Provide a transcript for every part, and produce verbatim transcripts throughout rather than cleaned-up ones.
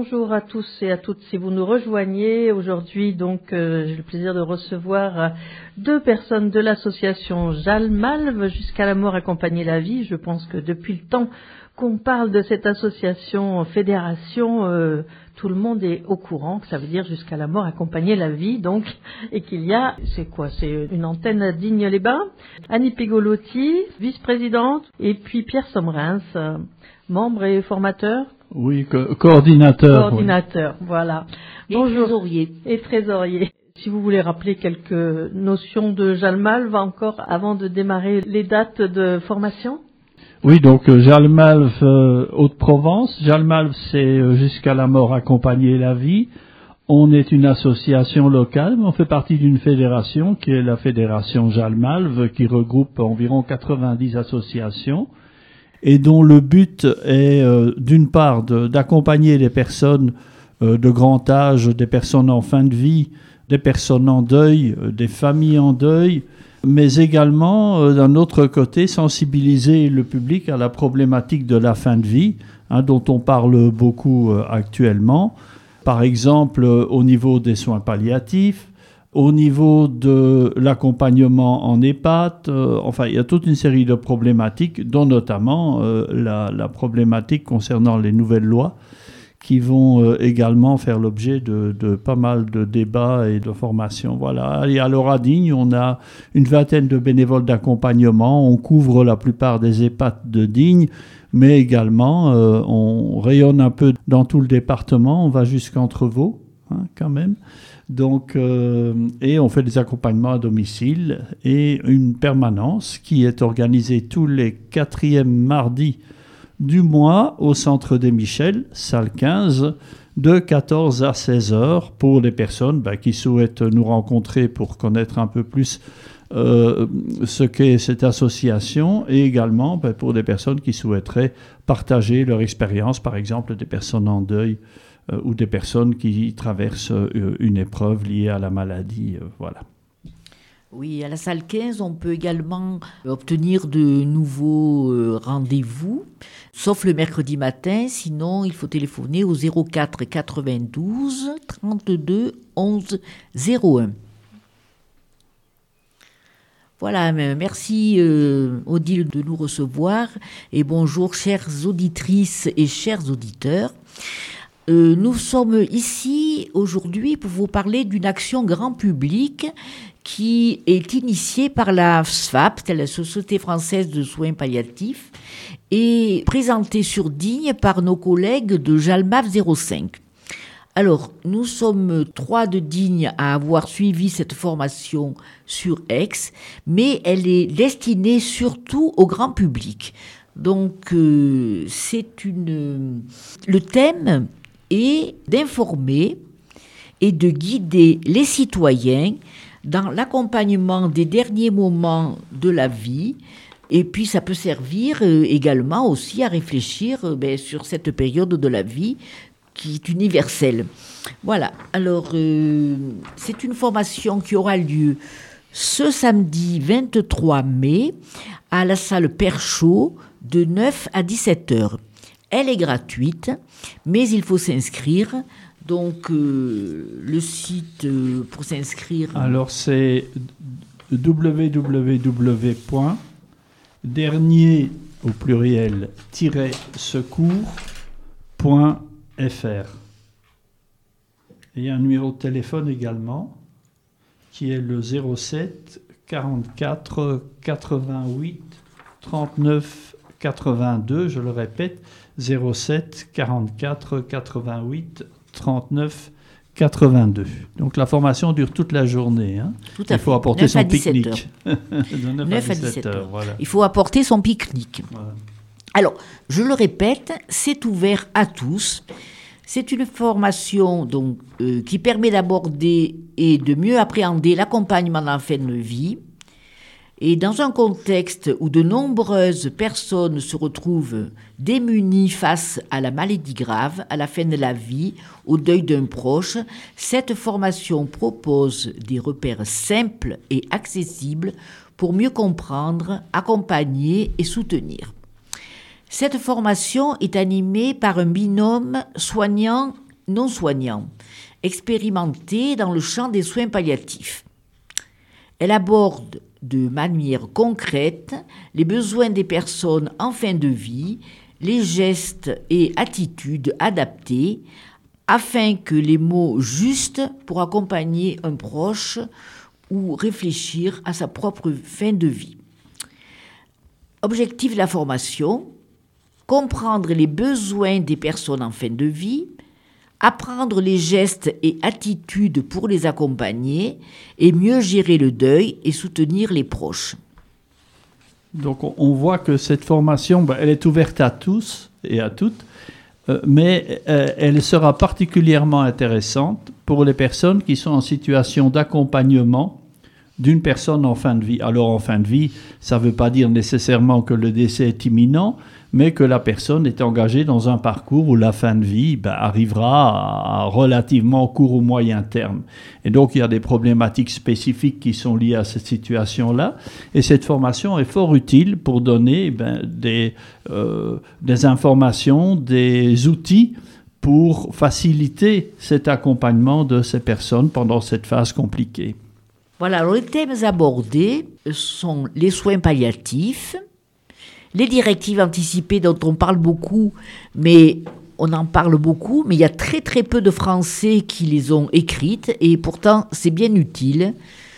Bonjour à tous et à toutes. Si vous nous rejoignez aujourd'hui, donc euh, j'ai le plaisir de recevoir euh, deux personnes de l'association Jalmalve, Jusqu'à la mort accompagner la vie. Je pense que depuis le temps qu'on parle de cette association fédération, euh, tout le monde est au courant que ça veut dire Jusqu'à la mort accompagner la vie, donc, et qu'il y a, c'est quoi, c'est une antenne à Digne-les-Bains. Annie Pigolotti, vice-présidente, et puis Pierre Sommerins, euh, membre et formateur. Oui, co- coordinateur. Coordinateur, oui. Voilà. Et Bonjour. trésorier. Et trésorier. Si vous voulez rappeler quelques notions de Jalmalve encore avant de démarrer les dates de formation. Oui, donc euh, Jalmalve euh, Haute-Provence. Jalmalve, c'est euh, Jusqu'à la mort accompagner la vie. On est une association locale, mais on fait partie d'une fédération qui est la fédération Jalmalve, qui regroupe environ quatre-vingt-dix associations et dont le but est euh, d'une part de, d'accompagner les personnes euh, de grand âge, des personnes en fin de vie, des personnes en deuil, euh, des familles en deuil, mais également, euh, d'un autre côté, sensibiliser le public à la problématique de la fin de vie, hein, dont on parle beaucoup euh, actuellement. Par exemple, euh, au niveau des soins palliatifs, au niveau de l'accompagnement en EHPAD, euh, enfin, il y a toute une série de problématiques, dont notamment euh, la, la problématique concernant les nouvelles lois, qui vont euh, également faire l'objet de, de pas mal de débats et de formations. Voilà. Et alors à Digne, on a une vingtaine de bénévoles d'accompagnement. On couvre la plupart des EHPAD de Digne, mais également euh, on rayonne un peu dans tout le département. On va jusqu'Entrevaux, hein, quand même. Donc, euh, et on fait des accompagnements à domicile et une permanence qui est organisée tous les quatrièmes mardis du mois au Centre des Michels, salle quinze, de quatorze à seize heures pour les personnes bah, qui souhaitent nous rencontrer pour connaître un peu plus euh, ce qu'est cette association et également bah, pour des personnes qui souhaiteraient partager leur expérience, par exemple des personnes en deuil euh, ou des personnes qui traversent euh, une épreuve liée à la maladie. Euh, voilà. Oui, à la salle quinze, on peut également obtenir de nouveaux euh, rendez-vous, sauf le mercredi matin. Sinon, il faut téléphoner au zéro quatre quatre-vingt-douze trente-deux onze zéro un. Voilà, merci euh, Odile de nous recevoir et bonjour chères auditrices et chers auditeurs. Euh, nous sommes ici aujourd'hui pour vous parler d'une action grand public qui est initiée par la S F A P, la Société française de soins palliatifs, et présentée sur Digne par nos collègues de Jalmalve zéro cinq. Alors, nous sommes trois de Digne à avoir suivi cette formation sur Aix, mais elle est destinée surtout au grand public. Donc, euh, c'est une... Le thème est d'informer et de guider les citoyens dans l'accompagnement des derniers moments de la vie. Et puis, ça peut servir euh, également aussi à réfléchir euh, ben, sur cette période de la vie qui est universelle. Voilà. Alors, euh, c'est une formation qui aura lieu ce samedi vingt-trois mai à la salle Perchaud de neuf à dix-sept heures. Elle est gratuite, mais il faut s'inscrire. Donc, euh, le site euh, pour s'inscrire... Alors, c'est w w w point dernier au pluriel tiret secours point f r. Il y a un numéro de téléphone également qui est le zéro sept quarante-quatre quatre-vingt-huit trente-neuf quatre-vingt-deux. Je le répète, zéro sept quarante-quatre quatre-vingt-huit trente-neuf quatre-vingt-deux. Donc la formation dure toute la journée. Hein. Tout à Il faut fait. apporter son pique-nique. De neuf à dix-sept heures. Voilà. Il faut apporter son pique-nique. Voilà. Alors, je le répète, c'est ouvert à tous. C'est une formation donc, euh, qui permet d'aborder et de mieux appréhender l'accompagnement dans la fin de vie. Et dans un contexte où de nombreuses personnes se retrouvent démunies face à la maladie grave, à la fin de la vie, au deuil d'un proche, cette formation propose des repères simples et accessibles pour mieux comprendre, accompagner et soutenir. Cette formation est animée par un binôme soignant non soignants, expérimentés dans le champ des soins palliatifs. Elle aborde de manière concrète les besoins des personnes en fin de vie, les gestes et attitudes adaptés afin que les mots justes pour accompagner un proche ou réfléchir à sa propre fin de vie. Objectif de la formation, comprendre les besoins des personnes en fin de vie, apprendre les gestes et attitudes pour les accompagner et mieux gérer le deuil et soutenir les proches. Donc on voit que cette formation, ben, elle est ouverte à tous et à toutes, euh, mais euh, elle sera particulièrement intéressante pour les personnes qui sont en situation d'accompagnement d'une personne en fin de vie. Alors en fin de vie, ça ne veut pas dire nécessairement que le décès est imminent, mais que la personne est engagée dans un parcours où la fin de vie ben, arrivera à relativement court ou moyen terme. Et donc il y a des problématiques spécifiques qui sont liées à cette situation-là. Et cette formation est fort utile pour donner ben, des, euh, des informations, des outils pour faciliter cet accompagnement de ces personnes pendant cette phase compliquée. Voilà, alors les thèmes abordés sont les soins palliatifs, les directives anticipées dont on parle beaucoup, mais on en parle beaucoup, mais il y a très très peu de Français qui les ont écrites et pourtant c'est bien utile.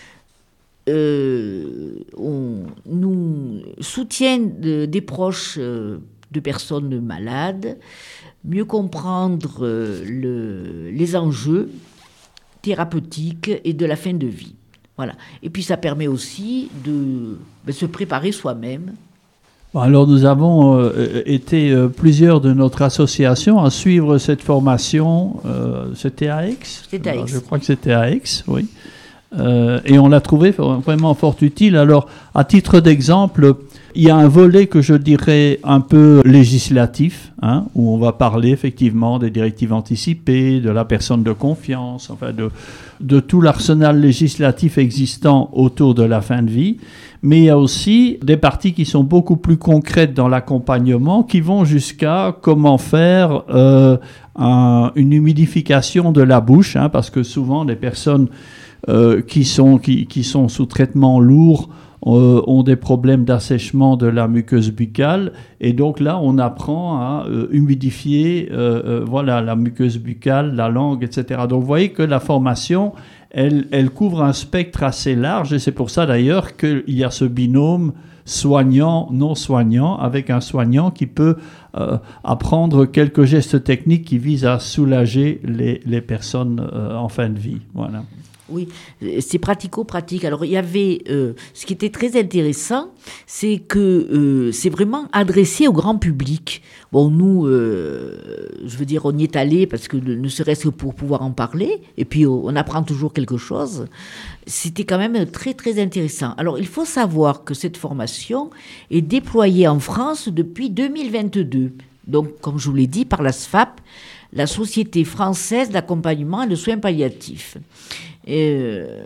Euh, on nous soutient de, des proches euh, de personnes malades, mieux comprendre euh, le, les enjeux thérapeutiques et de la fin de vie. Voilà. Et puis ça permet aussi de, de se préparer soi-même. Alors nous avons euh, été euh, plusieurs de notre association à suivre cette formation. Euh, c'était à Aix. C'était à Aix. Alors, je crois que c'était à Aix, oui. Euh, et on l'a trouvé vraiment fort utile. Alors, à titre d'exemple, il y a un volet que je dirais un peu législatif, hein, où on va parler effectivement des directives anticipées, de la personne de confiance, enfin de, de tout l'arsenal législatif existant autour de la fin de vie. Mais il y a aussi des parties qui sont beaucoup plus concrètes dans l'accompagnement, qui vont jusqu'à comment faire euh, un, une humidification de la bouche, hein, parce que souvent les personnes Euh, qui, sont, qui, qui sont sous traitement lourd euh, ont des problèmes d'assèchement de la muqueuse buccale et donc là on apprend à euh, humidifier euh, euh, voilà, la muqueuse buccale, la langue, et cetera. Donc vous voyez que la formation elle, elle couvre un spectre assez large et c'est pour ça d'ailleurs qu'il y a ce binôme soignant-non soignant avec un soignant qui peut euh, apprendre quelques gestes techniques qui visent à soulager les, les personnes euh, en fin de vie. Voilà. Oui, c'est pratico-pratique. Alors, il y avait, euh, ce qui était très intéressant, c'est que euh, c'est vraiment adressé au grand public. Bon, nous, euh, je veux dire, on y est allé parce que ne serait-ce que pour pouvoir en parler, et puis on apprend toujours quelque chose. C'était quand même très, très intéressant. Alors, il faut savoir que cette formation est déployée en France depuis deux mille vingt-deux. Donc, comme je vous l'ai dit, par la S F A P, la Société française d'accompagnement et de soins palliatifs. Euh,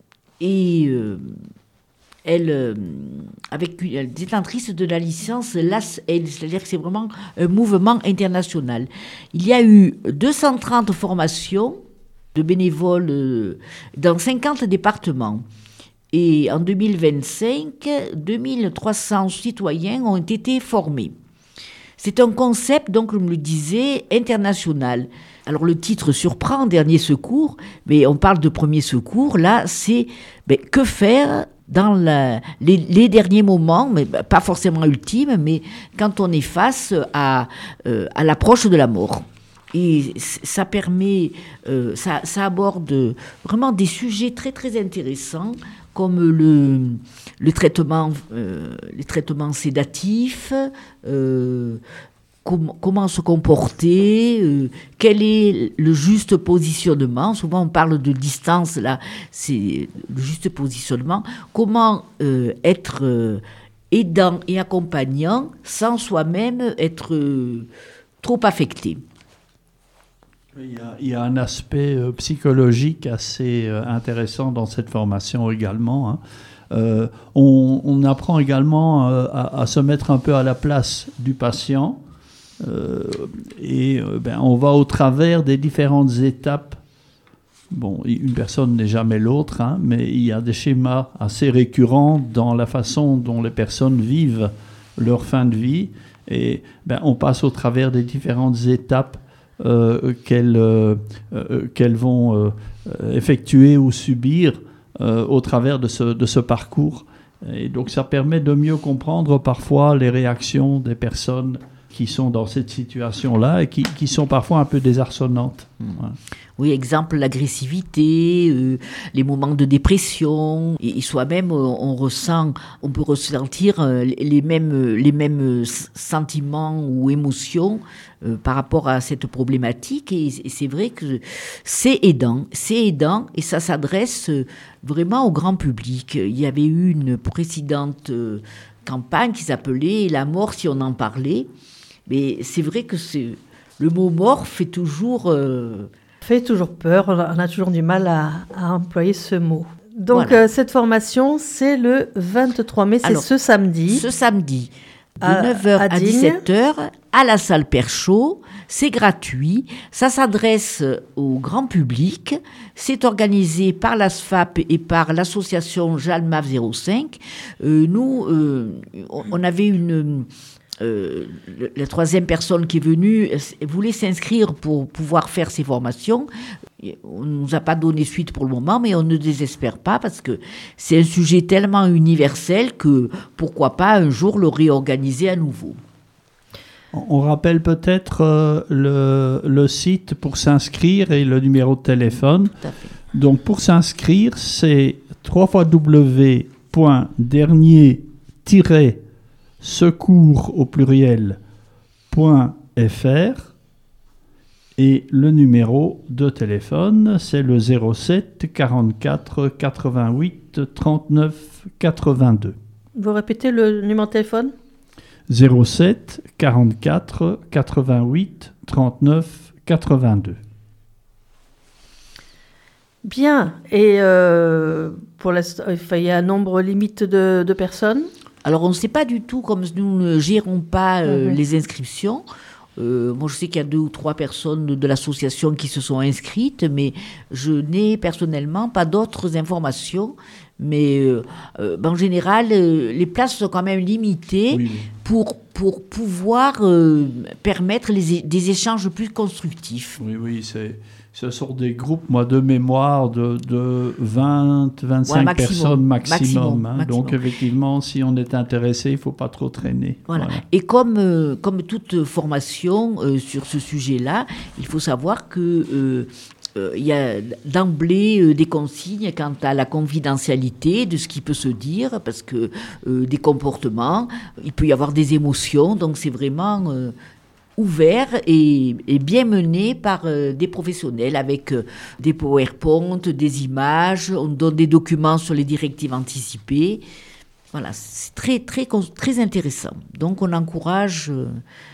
et euh, elle, euh, avec une détentrice de la licence L A S L, c'est-à-dire que c'est vraiment un mouvement international. Il y a eu deux cent trente formations de bénévoles euh, dans cinquante départements. Et en deux mille vingt-cinq, deux mille trois cents citoyens ont été formés. C'est un concept, donc, comme je le disais, international. Alors, le titre surprend, dernier secours, mais on parle de premier secours. Là, c'est ben, que faire dans la, les, les derniers moments, mais ben, pas forcément ultimes, mais quand on est face à, euh, à l'approche de la mort. Et ça permet, euh, ça, ça aborde vraiment des sujets très, très intéressants, comme le, le traitement, euh, les traitements sédatifs, euh, com- comment se comporter, euh, quel est le juste positionnement. Souvent, on parle de distance, là, c'est le juste positionnement. Comment euh, être euh, aidant et accompagnant sans soi-même être euh, trop affecté. Il y, a, il y a un aspect euh, psychologique assez euh, intéressant dans cette formation également. Hein. Euh, on, on apprend également euh, à, à se mettre un peu à la place du patient Euh, et euh, ben, on va au travers des différentes étapes. Bon, une personne n'est jamais l'autre, hein, mais il y a des schémas assez récurrents dans la façon dont les personnes vivent leur fin de vie. Et ben, on passe au travers des différentes étapes euh, qu'elles, euh, euh, qu'elles vont euh, effectuer ou subir euh, au travers de ce, de ce parcours. Et donc ça permet de mieux comprendre parfois les réactions des personnes qui sont dans cette situation-là et qui, qui sont parfois un peu désarçonnantes. Mmh. Ouais. Oui, exemple, l'agressivité, euh, les moments de dépression, et, et soi-même, on, on ressent, on peut ressentir euh, les mêmes, les mêmes sentiments ou émotions euh, par rapport à cette problématique. Et, et c'est vrai que c'est aidant, c'est aidant, et ça s'adresse vraiment au grand public. Il y avait eu une précédente euh, campagne qui s'appelait « La mort si on en parlait ». Mais c'est vrai que c'est, le mot mort fait toujours... Euh... fait toujours peur, on a toujours du mal à, à employer ce mot. Donc voilà. euh, cette formation, c'est le vingt-trois mai, c'est Alors, ce samedi. Ce samedi, de à, neuf heures à, à dix-sept heures, à la salle Perchaud. C'est gratuit, ça s'adresse au grand public, c'est organisé par l'A S F A P et par l'association Jalmaf zéro cinq. Euh, nous, euh, on avait une... Euh, la troisième personne qui est venue voulait s'inscrire pour pouvoir faire ces formations. On ne nous a pas donné suite pour le moment, mais on ne désespère pas parce que c'est un sujet tellement universel que pourquoi pas un jour le réorganiser à nouveau. On rappelle peut-être euh, le, le site pour s'inscrire et le numéro de téléphone. Tout à fait. Donc pour s'inscrire, c'est w w w point dernier tiret secours au pluriel .fr et le numéro de téléphone c'est le zéro sept quarante-quatre quatre-vingt-huit trente-neuf quatre-vingt-deux. Vous répétez le numéro de téléphone ? zéro sept quarante-quatre quatre-vingt-huit trente-neuf quatre-vingt-deux. Bien, et euh, pour l'instant, il y a un nombre limite de, de personnes ? Alors, on ne sait pas du tout, comme nous ne gérons pas euh, mmh. les inscriptions. Euh, moi, je sais qu'il y a deux ou trois personnes de, de l'association qui se sont inscrites, mais je n'ai personnellement pas d'autres informations. Mais euh, euh, en général, euh, les places sont quand même limitées oui, oui. Pour, pour pouvoir euh, permettre les, des échanges plus constructifs. Oui, oui, c'est... Ce sont des groupes, moi, de mémoire de, de vingt à vingt-cinq ouais, maximum, personnes maximum. maximum, hein. maximum. Donc, effectivement, si on est intéressé, il ne faut pas trop traîner. Voilà. Voilà. Et comme, euh, comme toute formation euh, sur ce sujet-là, il faut savoir que... Euh, Euh, il y a d'emblée euh, des consignes quant à la confidentialité de ce qui peut se dire, parce que euh, des comportements, il peut y avoir des émotions, donc c'est vraiment euh, ouvert et, et bien mené par euh, des professionnels avec euh, des PowerPoint, des images, on donne des documents sur les directives anticipées. Voilà, c'est très, très, très intéressant. Donc on encourage... Euh,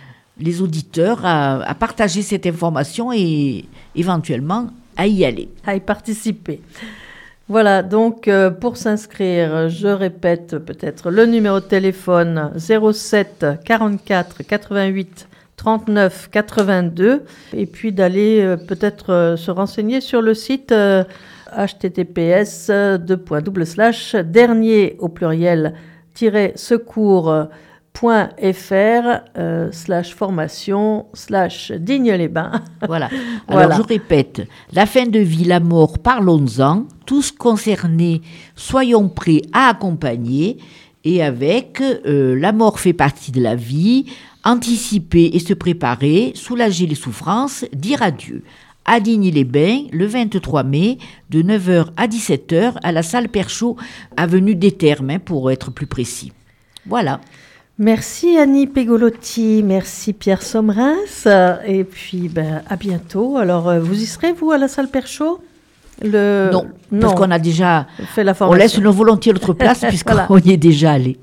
les auditeurs à, à partager cette information et éventuellement à y aller. À y participer. Voilà, donc euh, pour s'inscrire, je répète peut-être le numéro de téléphone zéro sept quarante-quatre quatre-vingt-huit trente-neuf quatre-vingt-deux et puis d'aller euh, peut-être euh, se renseigner sur le site euh, h t t p s deux points double slash dernier au pluriel tiret secours Point .fr euh, slash formation slash Digne-les-Bains. Voilà. Alors voilà. Je répète, la fin de vie, la mort, parlons-en. Tous concernés, soyons prêts à accompagner. Et avec euh, la mort fait partie de la vie, anticiper et se préparer, soulager les souffrances, dire adieu. À Digne-les-Bains, le vingt-trois mai, de neuf heures à dix-sept heures, à la salle Perchaud, avenue des Thermes, hein, pour être plus précis. Voilà. Merci Annie Pégolotti, merci Pierre Sommerins, et puis ben, à bientôt. Alors, vous y serez, vous, à la salle Perchaud ? Le... Non, non, parce qu'on a déjà fait la formation. On laisse nos volontiers notre place puisqu'on voilà. y est déjà allé.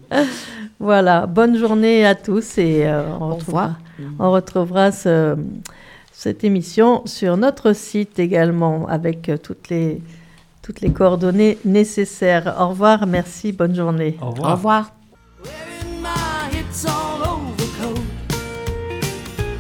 Voilà, bonne journée à tous et euh, on, retrouvera, on retrouvera ce, cette émission sur notre site également avec toutes les, toutes les coordonnées nécessaires. Au revoir, merci, bonne journée. Au revoir. Au revoir. It's all overcoat.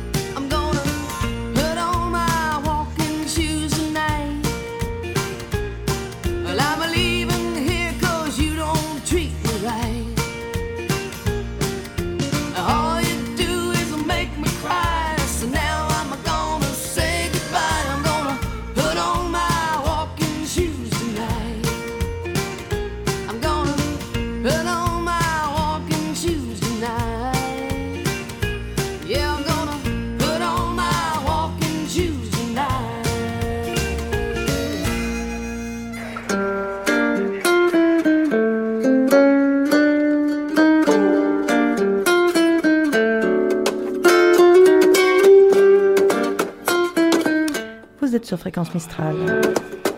êtes sur Fréquence Mistral.